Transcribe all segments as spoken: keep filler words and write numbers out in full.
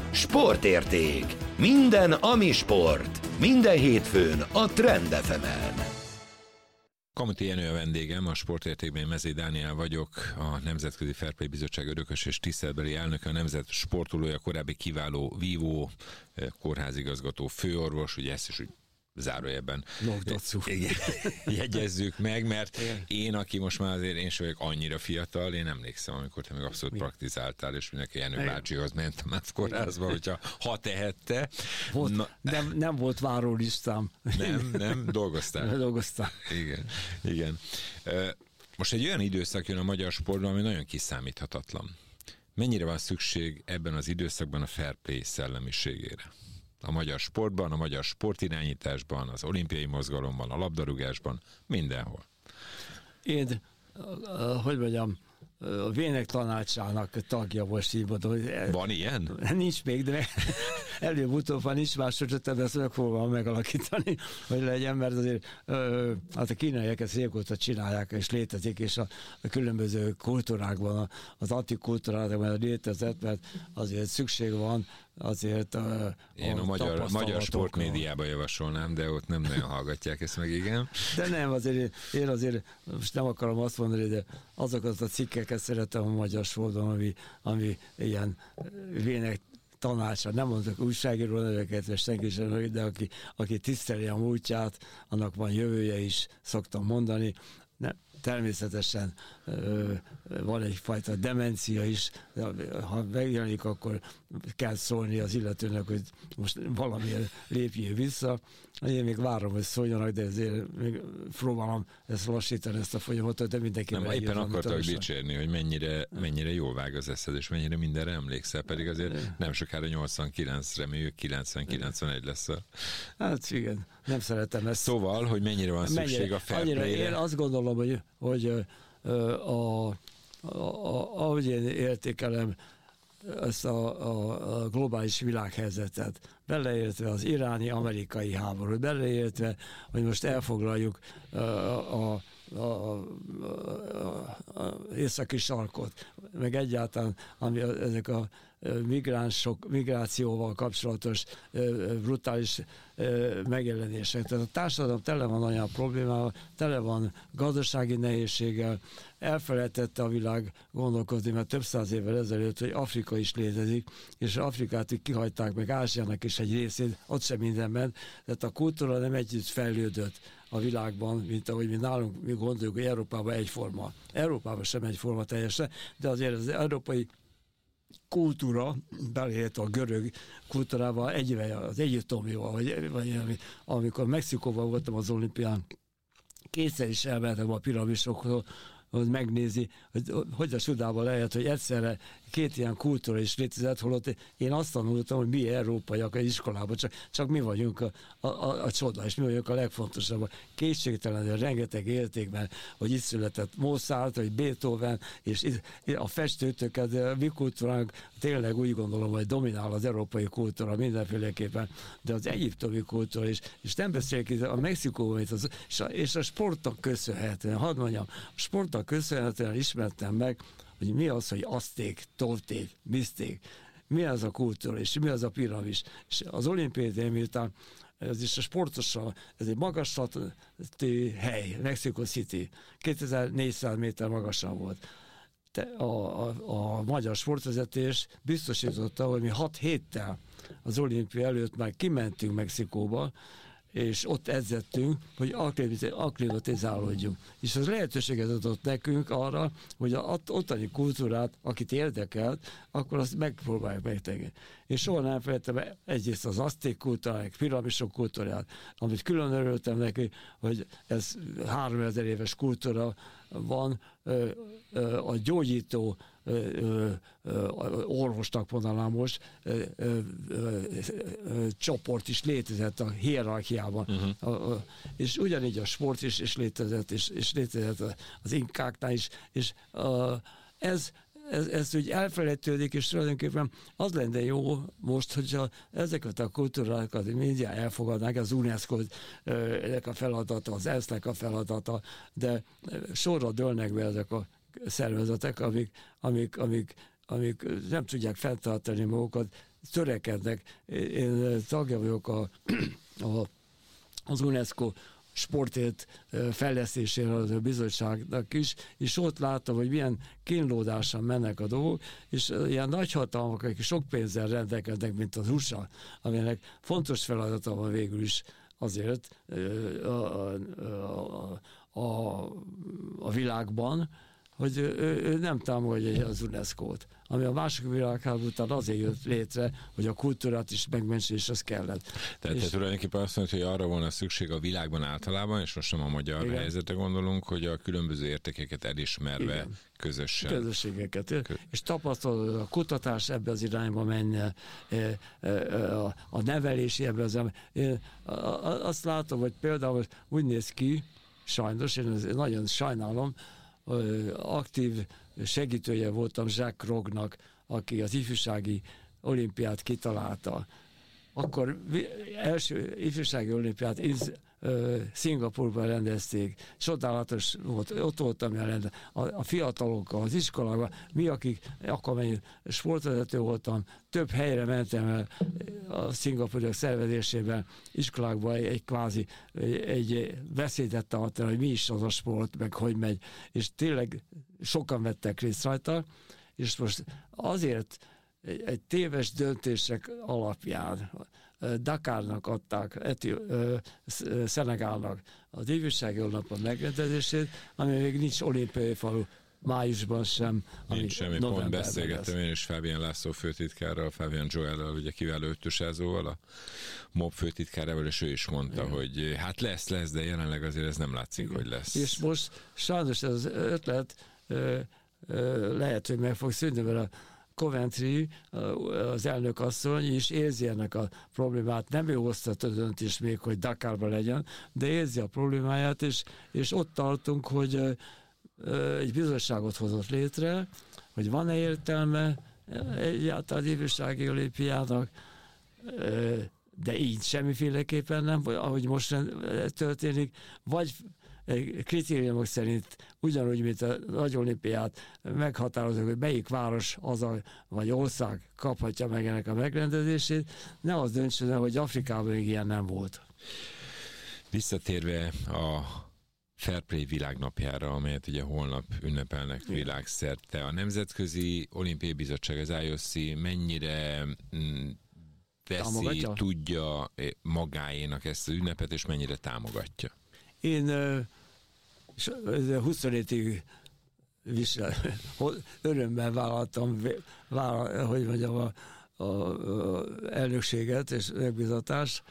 Sportérték. Minden, ami sport. Minden hétfőn a Trend ef emen. Kamuti Jenő a vendégem, a Sportértékben Mezei Dániel vagyok, a Nemzetközi Fair Play Bizottság örökös és tiszteletbeli elnöke, a nemzet sportolója, korábbi kiváló vívó, kórházigazgató, főorvos, ugye ezt is úgy zárójelben jegyezzük meg, mert igen. Én, aki most már azért én sem vagyok annyira fiatal, én emlékszem, amikor te még abszolút igen. praktizáltál, és mindenki Jenő bácsihoz ment a MÁV kórházba, hogyha ha tehette. Volt, Na, nem, nem volt várólistám. Nem, nem, dolgoztál. Dolgoztál. Igen, igen. Most egy olyan időszak jön a magyar sportban, ami nagyon kiszámíthatatlan. Mennyire van szükség ebben az időszakban a fair play szellemiségére? A magyar sportban, a magyar sportirányításban, az olimpiai mozgalomban, a labdarúgásban, mindenhol. Én, hogy mondjam, a Vének tanácsának tagja most így mondom. Van ilyen? Nincs még, de előbb-utóbb van is, másodszor ezt meg fogom megalakítani, hogy legyen, mert azért hát a kínaiak ezt régóta csinálják, és létezik, és a, a különböző kultúrákban, az antikultúrákban létezett, mert azért szükség van azért a, Én a, a magyar, magyar sportmédiában javasolnám, de ott nem nagyon hallgatják ezt meg, igen. De nem, azért én azért most nem akarom azt mondani, de azokat a cikkeket szeretem a magyar sportban, ami, ami ilyen Vének tanácsa, nem mondok újságíró neveket, vagy senki sem, de aki, aki tiszteli a múltját, annak van jövője is, szoktam mondani. Nem, természetesen ö, van egyfajta demencia is, ha megjelenik, akkor kell szólni az illetőnek, hogy most valamilyen lépjél vissza. Én még várom, hogy szóljanak, de ezért még próbálom ezt lassítani, ezt a folyamatot, de mindenki nem, éppen akartak dicsérni, hogy mennyire, mennyire jól vág az eszed, és mennyire mindenre emlékszel, pedig azért nem sokára nyolcvankilenc, reméljük kilencven-kilencvenegy lesz a... Hát igen, nem szeretem ezt. Szóval, hogy mennyire van szükség mennyire, a fair play-re? Én azt gondolom, hogy, hogy a, a, a, a, ahogy én értékelem ezt a, a, a globális világhelyzetet, beleértve az iráni-amerikai háborút, beleértve, hogy most elfoglaljuk a, a, a, a, a, a északi sarkot, meg egyáltalán ami ezek a migránsok, migrációval kapcsolatos brutális megjelenések. Tehát a társadalom tele van olyan problémával, tele van gazdasági nehézséggel, elfelejtette a világ gondolkozni, mert több száz évvel ezelőtt, hogy Afrika is létezik, és Afrikát így kihagyták meg, Ázsiának is egy részét, ott sem mindenben, tehát a kultúra nem együtt fejlődött a világban, mint ahogy mi nálunk mi gondoljuk, hogy Európában egyforma. Európában sem egyforma teljesen, de azért az európai kultúra, beleértve a görög kultúrával, egyve az egyiptomival, vagy, vagy amikor Mexikóban voltam az olimpián, kétszer is elmentem a piramisokhoz, hogy megnézi, hogy hogy a csodában lehet, hogy egyszerre két ilyen kultúra is létezett, holott én azt tanultam, hogy mi európaiak az iskolában, csak, csak mi vagyunk a, a, a, a csoda, és mi vagyunk a legfontosabb. Kétségtelenül rengeteg értékben, hogy itt született Mozart, vagy Beethoven, és itt, a festőtöket, a mi kultúránk tényleg úgy gondolom, hogy dominál az európai kultúra mindenféleképpen, de az egyiptomi kultúra is, és nem beszéljük itt a Mexikóban, és, és, a, és a sportnak köszönhetően, hadd mondjam, a sportnak köszönhetően ismertem meg, hogy mi az, hogy azték, tolték, miszték, mi az a kultúra, és mi az a piramis. És az olimpiai, miután ez is a sportosan, ez egy magaslati hely, Mexico City, kétezer-négyszáz méter magasan volt. Te, a, a, a magyar sportvezetés biztosította, hogy mi hat héttel az olimpia előtt már kimentünk Mexikóba, és ott edzettünk, hogy akklimatizálódjunk. És az lehetőséget adott nekünk arra, hogy az ottani kultúrát, akit érdekelt, akkor azt megpróbáljuk megtenni. És soha nem felejtem egyrészt az azték kultúrát, piramisok kultúrát, amit külön örültem neki, hogy ez háromezer éves kultúra van, a gyógyító orvosnak mondanám most, csoport is létezett a hierarchiában. Uh-huh. És ugyanígy a sport is, is létezett, és, és létezett az inkáknál is, és ez Ez, ez úgy elfelejtődik, és tulajdonképpen az lenne jó most, hogyha ezeket a kultúrákat mindjárt elfogadnák, az UNESCO-nek a feladata, az ENSZ-nek a feladata, de sorra dőlnek be ezek a szervezetek, amik, amik, amik, amik nem tudják fenntartani magukat, törekednek. Én tagja vagyok a, a, az UNESCO sportért fejlesztésére a bizottságnak is, és ott láttam, hogy milyen kínlódásan mennek a dolgok, és ilyen nagyhatalmak, akik sok pénzzel rendelkeznek, mint az u es á, aminek fontos feladata van végül is azért a, a, a, a, a világban, hogy ő, ő nem támogatja az UNESCO-t, ami a második világháború után azért jött létre, hogy a kultúrát is megmentse, és az kellett. Tehát és te tulajdonképpen azt mondod, hogy arra volna szükség a világban általában, és most nem a magyar igen. helyzetre gondolunk, hogy a különböző értékeket elismerve igen. közösen. Közösségeket. Kö... És tapasztalat, a kutatás ebbe az irányba menne, a nevelési ebbe az irányba. Én azt látom, hogy például úgy néz ki, sajnos, én nagyon sajnálom, aktív segítője voltam Jacques Rognak, aki az ifjúsági olimpiát kitalálta. Akkor első ifjúsági olimpiát Szingapurban rendezték. Csodálatos volt, ott voltam jelen a, a fiatalokkal, az iskolában, mi, akik akkor mennyi sportvezető voltam, több helyre mentem el a szingapúriak szervezésében, iskolákban egy, egy kvázi, egy, egy beszédet tartani, hogy mi is az a sport, meg hogy megy, és tényleg sokan vettek részt rajta, és most azért egy, egy téves döntések alapján Dakarnak adták, Eti, ö, Szenegálnak az ifjúsági napon megrendezését, ami még nincs olimpiai falu májusban sem. Nincs semmi, pont beszélgettem én is Fábián László főtitkárral, Fábián Joellel, ugye kiváló ötösázóval, a MOB főtitkárával, és ő is mondta, igen. hogy hát lesz, lesz, de jelenleg azért ez nem látszik, igen. hogy lesz. És most sajnos ez az ötlet ö, ö, lehet, hogy meg fog szűnni, mert a Coventry, az elnök asszony is érzi ennek a problémát. Nem ő hozta a döntést még, hogy Dakarban legyen, de érzi a problémáját, és, és ott tartunk, hogy egy bizottságot hozott létre, hogy van-e értelme egyáltalán ifjúsági olimpiának, de így semmiféleképpen nem, ahogy most történik, vagy kritériumok szerint ugyanúgy, mint a nagy olimpiát meghatározok, hogy melyik város az a, vagy ország kaphatja meg ennek a megrendezését, ne az döntsön el, hogy Afrikában még ilyen nem volt. Visszatérve a Fair Play világnapjára, amelyet ugye holnap ünnepelnek igen. világszerte, a Nemzetközi Olimpiai Bizottság, az I O C mennyire mm, veszi, támogatja? Tudja magáénak ezt az ünnepet, és mennyire támogatja? Én huszonhét évig visel, örömmel vállaltam, vállal, hogy mondjam, a, a, a elnökséget és megbízatást.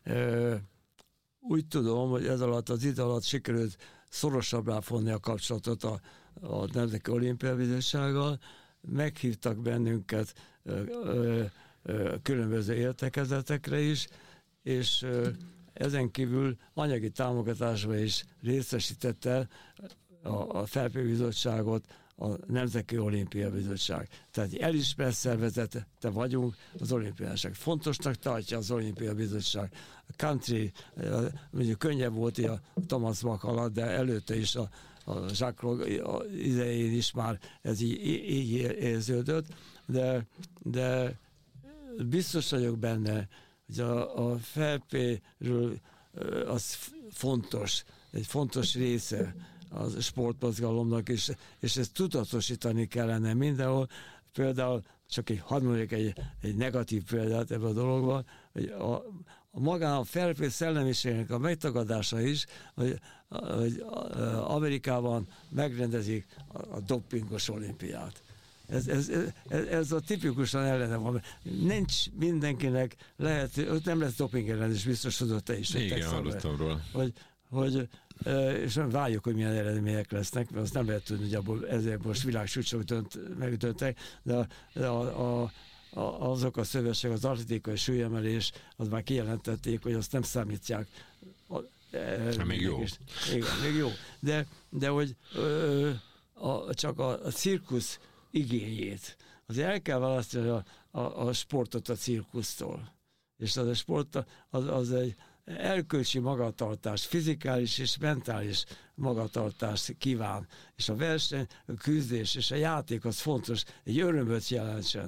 Úgy tudom, hogy ez alatt az idő alatt sikerült szorosabbá fonni a kapcsolatot a, a Nemzeti Olimpiai Bizottsággal. Meghívtak bennünket ö, ö, ö, különböző értekezetekre is, és ö, ezen kívül anyagi támogatásban is részesítette a, a Fair Play Bizottságot a Nemzeti Olimpiai Bizottság. Tehát elismert szervezete vagyunk az olimpiáság. Fontosnak tartja az Olimpiai Bizottság. A country, mondjuk könnyebb volt a Thomas Bach alatt, de előtte is a, a Jacques Rog idején is már ez így, így érződött, de, de biztos vagyok benne, hogy a, a Fair Play-ről az fontos, egy fontos része a sportmozgalomnak, és, és ezt tudatosítani kellene mindenhol. Például, csak egy, hadd mondjuk egy, egy negatív példát ebben a dologban, hogy a, a magán a Fair Play szellemiségnek a megtagadása is, hogy, hogy Amerikában megrendezik a, a dopingos olimpiát. Ez, ez, ez, ez a tipikusan ellene van. Nincs mindenkinek lehet, nem lesz doping ellenes, biztos tudod te is. Igen, hallottam róla. Hogy, hogy, és várjuk, hogy milyen eredmények lesznek, mert azt nem lehet tudni, hogy abból ezért most világsúcsok dönt, megdöntek, de, a, de a, a, a, azok a szövetségek, az atlétikai súlyemelés, az már kijelentették, hogy azt nem számítják. Hát még jó. Is, igen, még jó. De, de hogy ö, a, csak a, a cirkusz igényét. Azért el kell választani a, a, a sportot a cirkusztól. És az a sport az, az egy erkölcsi magatartás, fizikális és mentális magatartást kíván. És a verseny, a küzdés és a játék az fontos, egy örömöt jelentsen.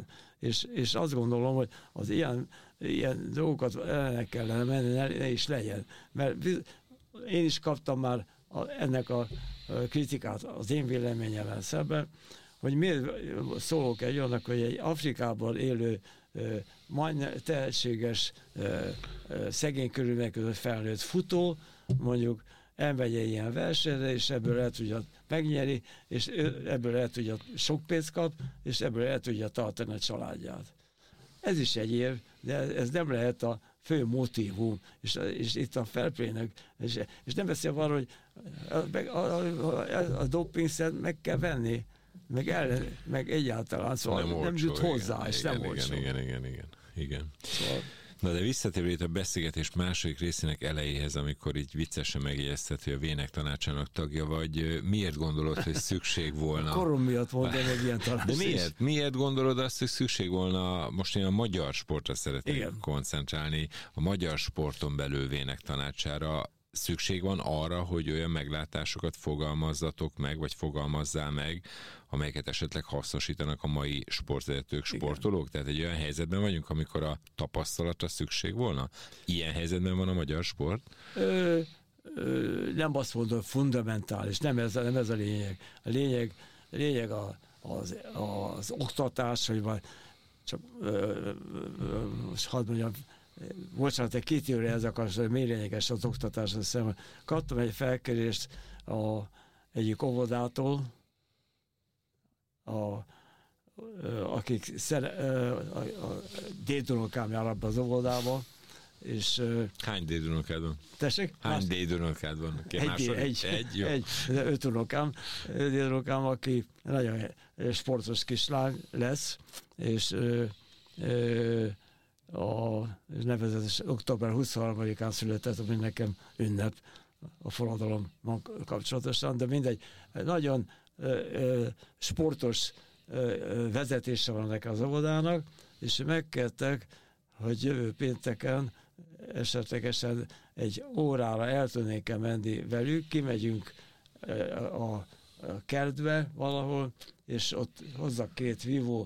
és, és azt gondolom, hogy az ilyen, ilyen dolgokat ellene kellene menni, ne, ne is legyen. Mert én is kaptam már a, ennek a kritikát az én véleményemmel szemben, hogy miért szólok egy olyannak, hogy egy Afrikában élő, majdnem tehetséges, szegény körülmények között felnőtt futó, mondjuk elmegy egy ilyen versenyre, és ebből el tudja megnyeri, és ebből el tudja sok pénzt kap, és ebből el tudja tartani a családját. Ez is egy érv, de ez nem lehet a fő motívum, és, és itt a fair play-nek, és, és nem beszél arról, hogy a, a, a, a dopingszert meg kell venni, meg, el, meg egyáltalán, szóval nem, nem olcsó, jut hozzá, igen, és igen, nem igen, olcsó. Igen, igen, igen, igen. Szóval, na de visszatérve itt a beszélgetés második részének elejéhez, amikor így viccesen megjegyezted, hogy a Vének tanácsának tagja vagy, miért gondolod, hogy szükség volna... A korom miatt volt egy ilyen tanács. De miért? Miért gondolod azt, hogy szükség volna, most én a magyar sportra szeretnék Igen. koncentrálni, a magyar sporton belül Vének tanácsára szükség van arra, hogy olyan meglátásokat fogalmazzatok meg, vagy fogalmazzál meg, amelyeket esetleg hasznosítanak a mai sportvezetők, sportolók? Tehát egy olyan helyzetben vagyunk, amikor a tapasztalatra szükség volna? Ilyen helyzetben van a magyar sport? Ö, ö, nem azt mondom, fundamentális, nem ez, nem ez a lényeg. A lényeg, a lényeg a, az, az oktatás, hogy vagy csak ö, ö, most hadd mondjam, bocsánat, egy két évre ez akar, hogy mély lényeges az oktatás, azt hiszem, kaptam egy felkérést a, egyik óvodától, a, akik szere, a, a dédunokám jár abban az óvodába, és... Hány dédunokád van? Tessék? Hány dédunokád van? Egy, Másod? egy, egy, jó. egy, öt unokám, dédunokám, aki nagyon sportos kislány lesz, és ö, ö, a nevezetes október huszonharmadikán született, ami nekem ünnep a forradalom kapcsolatosan, de mindegy, nagyon ö, ö, sportos ö, vezetése van ennek az óvodának, és megkértek, hogy jövő pénteken esetlegesen egy órára el tudnék menni velük, kimegyünk a, a kertbe valahol, és ott hozzak két vívó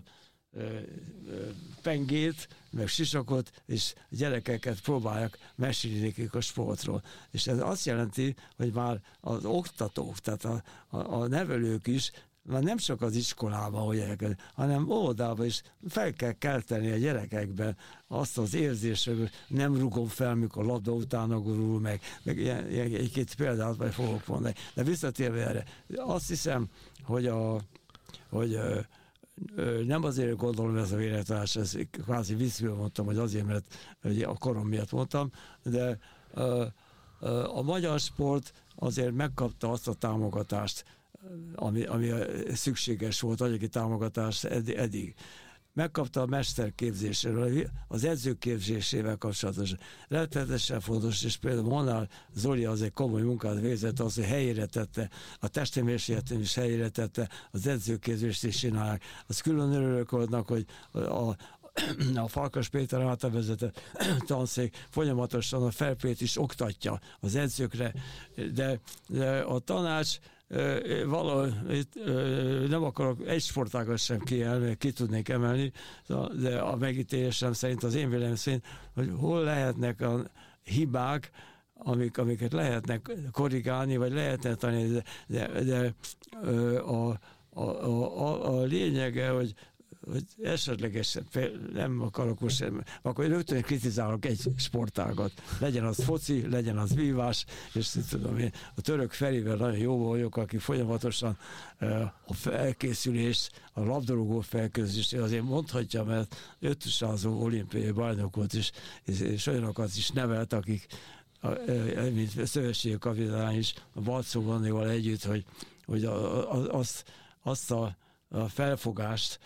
pengét, meg sisakot, és gyerekeket próbálják mesélni nekik a sportról. És ez azt jelenti, hogy már az oktatók, tehát a, a, a nevelők is már nem csak az iskolában, hogy elkezd, hanem óvodában is fel kell kelteni a gyerekekben azt az érzést, hogy nem rugom fel, mikor labda utána gurul, meg, meg ilyen, ilyen, egy-két példát majd fogok mondani. De visszatérve erre, azt hiszem, hogy a hogy nem azért gondolom ez a véletlenás, ez kvázi visszből mondtam, hogy azért, mert a korom miatt mondtam, de a magyar sport azért megkapta azt a támogatást, ami, ami szükséges volt, anyagi támogatást eddig. Megkapta a mesterképzésről, az edzőképzésével kapcsolatosan. Rettenetesen fontos, és például Molnár Zoli az egy komoly munkát végzett, az, hogy helyére tette, a testémérsékletén is helyére tette, az edzőképzést is csinálják. Az külön örülök annak, hogy a, a a Farkas Péter által vezetett tanszék folyamatosan a fair play-t is oktatja az edzőkre, de, de a tanács valahol nem akarok egy sportágat sem kiemelni, ki tudnék emelni, de a megítélésem szerint, az én véleményem szerint, hogy hol lehetnek a hibák, amik, amiket lehetnek korrigálni, vagy lehetne tanulni, de, de, de a, a, a, a lényege, hogy hogy esetlegesen nem akarok most sem, akkor rögtön kritizálok egy sportágat. Legyen az foci, legyen az vívás, és tudom én, a török Ferivel nagyon jó vagyok, aki folyamatosan a felkészülés, a labdarúgó felkészülés, azért mondhatja, mert ötösázó olimpiai bajnok volt, és, és olyanokat is nevelt, akik mint szövetségi kapitány is, a Balczó Vannival együtt, hogy, hogy a, a, azt, azt a, a felfogást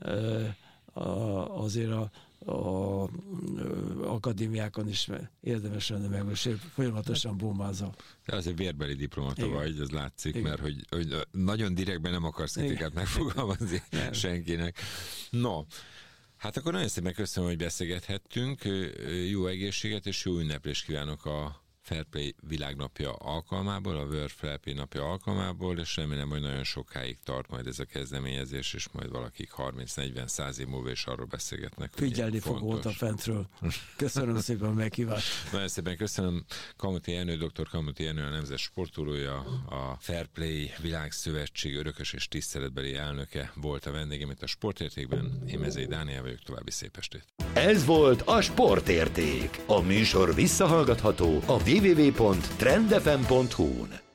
azért a, a, a akadémiákon is érdemes lenne meg, és folyamatosan bombázza. De azért vérbeli diplomata Igen. vagy, ez látszik, Igen. mert hogy, hogy nagyon direktben nem akarsz kritikát megfogalmazni Igen. senkinek. No, hát akkor nagyon szépen köszönöm, hogy beszélgethettünk, jó egészséget és jó ünneplést kívánok a Fair Play világnapja alkalmából, a World Fair Play napja alkalmából, és remélem, hogy nagyon sokáig tart majd ez a kezdeményezés, és majd valakik harminc-negyven-száz év múlva is arról beszélgetnek. Figyelni fogok a fentről. Köszönöm szépen a meghívást. Nagyon szépen köszönöm. Kamuti Jenő, dr. Kamuti Jenő, a nemzet sportolója, a Fair Play Világszövetség örökös és tiszteletbeli elnöke volt a vendégem itt a Sportértékben. Én Mezei Dániel vagyok, további szép estét. Ez volt a Sportérték. A műsor visszahallgatható a double-u double-u double-u pont trend f m pont hu-n.